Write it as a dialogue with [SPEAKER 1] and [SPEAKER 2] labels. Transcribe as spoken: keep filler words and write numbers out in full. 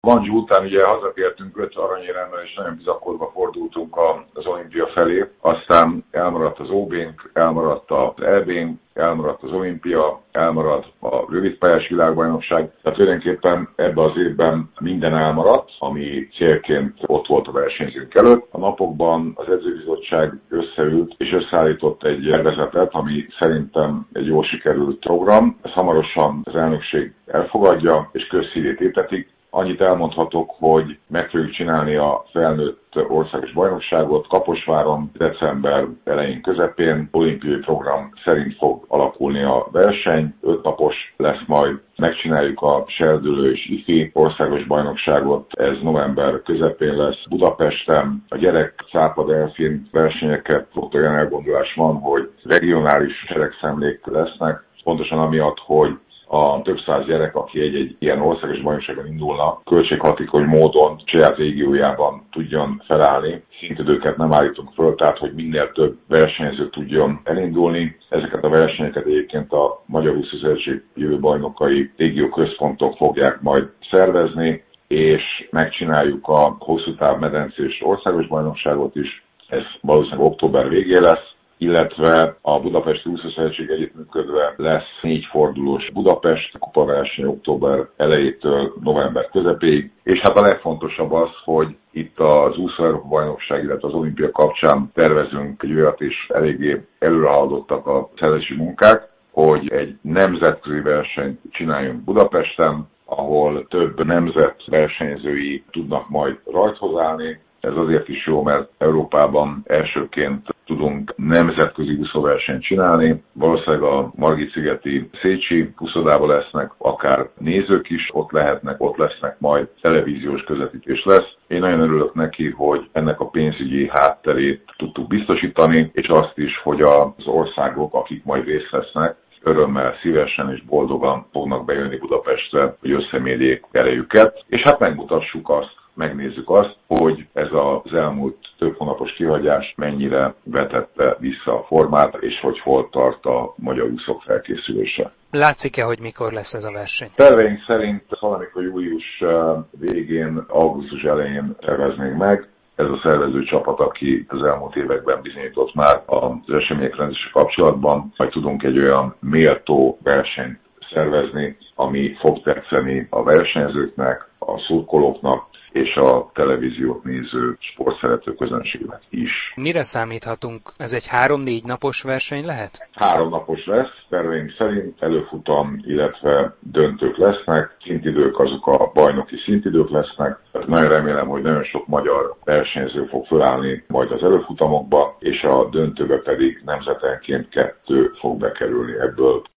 [SPEAKER 1] Guangzhou után ugye hazatértünk öt aranyéremmel, és nagyon bizakodva fordultunk az olimpia felé. Aztán elmaradt az ó bénk, elmaradt az é bénk, elmaradt az olimpia, elmaradt a rövidpályás világbajnokság. Tehát tulajdonképpen ebben az évben minden elmaradt, ami célként ott volt a versenyzők előtt. A napokban az edzőbizottság összeült és összeállított egy tervezetet, ami szerintem egy jól sikerült program. Ez hamarosan az elnökség elfogadja és közhírét étetik. Annyit elmondhatok, hogy meg fogjuk csinálni a felnőtt országos bajnokságot Kaposváron december elején közepén. Olimpiai program szerint fog alakulni a verseny. Öt napos lesz majd. Megcsináljuk a serdülő és ifi országos bajnokságot. Ez november közepén lesz Budapesten. A gyerek cápa delfin versenyeket ott olyan elgondolás van, hogy regionális seregszemlék lesznek. Pontosan amiatt, hogy a több száz gyerek, aki egy-egy ilyen országos bajnokságon indulna, költséghatékony módon saját régiójában tudjon felállni. Szintidőket nem állítunk föl, tehát hogy minél több versenyző tudjon elindulni. Ezeket a versenyeket egyébként a Magyar úszószövetség jövő bajnokai régióközpontok fogják majd szervezni, és megcsináljuk a hosszú táv medencés országos bajnokságot is. Ez valószínűleg október végén lesz, illetve a Budapesti úszószövetség együttműködve lesz négy fordulós Budapest kupaverseny október elejétől november közepéig. És hát a legfontosabb az, hogy itt az úszó-Európa-bajnokság, illetve az olimpia kapcsán tervezünk egy olyat, és eléggé előrehaladottak a szervezési munkák, hogy egy nemzetközi versenyt csináljunk Budapesten, ahol több nemzet versenyzői tudnak majd rajthoz állni. Ez azért is jó, mert Európában elsőként tudunk nemzetközi úszóversenyt csinálni. Valószínűleg a Margit-szigeti Szécsi úszodában lesznek, akár nézők is ott lehetnek, ott lesznek, majd televíziós közvetítés lesz. Én nagyon örülök neki, hogy ennek a pénzügyi hátterét tudtuk biztosítani, és azt is, hogy az országok, akik majd részt vesznek, örömmel, szívesen és boldogan fognak bejönni Budapestre, hogy összemérjék erejüket, és hát megmutassuk azt, megnézzük azt, hogy ez az elmúlt több hónapos kihagyás mennyire vetette vissza a formát, és hogy hol tart a magyar úszók felkészülése.
[SPEAKER 2] Látszik-e, hogy mikor lesz ez a verseny?
[SPEAKER 1] Terveink szerint valamikor július végén, augusztus elején terveznénk meg. Ez a szervező csapat, aki az elmúlt években bizonyított már az események rendezése kapcsolatban, majd tudunk egy olyan méltó versenyt szervezni, ami fog tetszeni a versenyzőknek, a szurkolóknak, és a televíziót néző sportszerető közönségnek is.
[SPEAKER 2] Mire számíthatunk? Ez egy három-négy napos verseny lehet?
[SPEAKER 1] Három napos lesz, terveink szerint előfutam, illetve döntők lesznek, szintidők azok a bajnoki szintidők lesznek. Tehát nagyon remélem, hogy nagyon sok magyar versenyző fog felállni majd az előfutamokba, és a döntőbe pedig nemzetenként kettő fog bekerülni ebből.